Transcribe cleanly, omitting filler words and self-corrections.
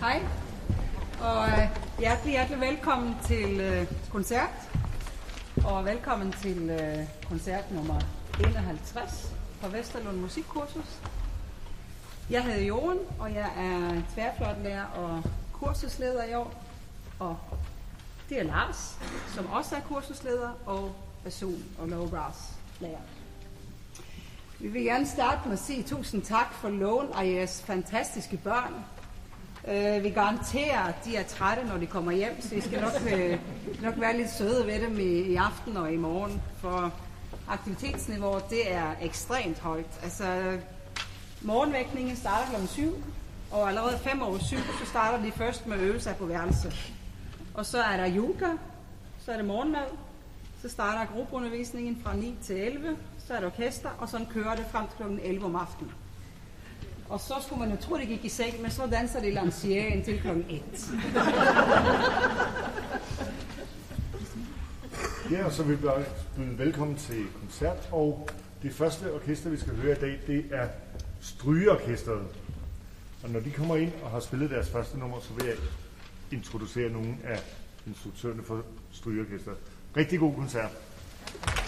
Hej, og hjertelig velkommen til koncert, og velkommen til koncert nummer 51 fra Vesterlund Musikkursus. Jeg hedder Joen, og jeg er tværfløjtelærer og kursusleder i år, og det er Lars, som også er kursusleder og basun og low brass lærer. Vi vil gerne starte med at sige tusind tak for lån af jeres fantastiske børn. Vi garanterer, at de er trætte, når de kommer hjem, så I skal nok være lidt søde ved dem i aften og i morgen, for aktivitetsniveauet, det er ekstremt højt. Altså, morgenvækningen starter kl. 7, og allerede 7:05, så starter de først med at øve sig på værelset. Og så er der yoga, så er det morgenmad, så starter gruppeundervisningen fra 9 til 11, så er der orkester, og sådan kører det frem til kl. 11 om aftenen. Og så skulle man jo tro, det gik i seng, men så danser de lanciere indtil kl. 1. Ja, og så vil jeg byde velkommen til koncert, og det første orkester, vi skal høre i dag, det er Strygeorkestret. Og når de kommer ind og har spillet deres første nummer, så vil jeg introducere nogle af instruktørerne for Strygeorkestret. Rigtig god koncert.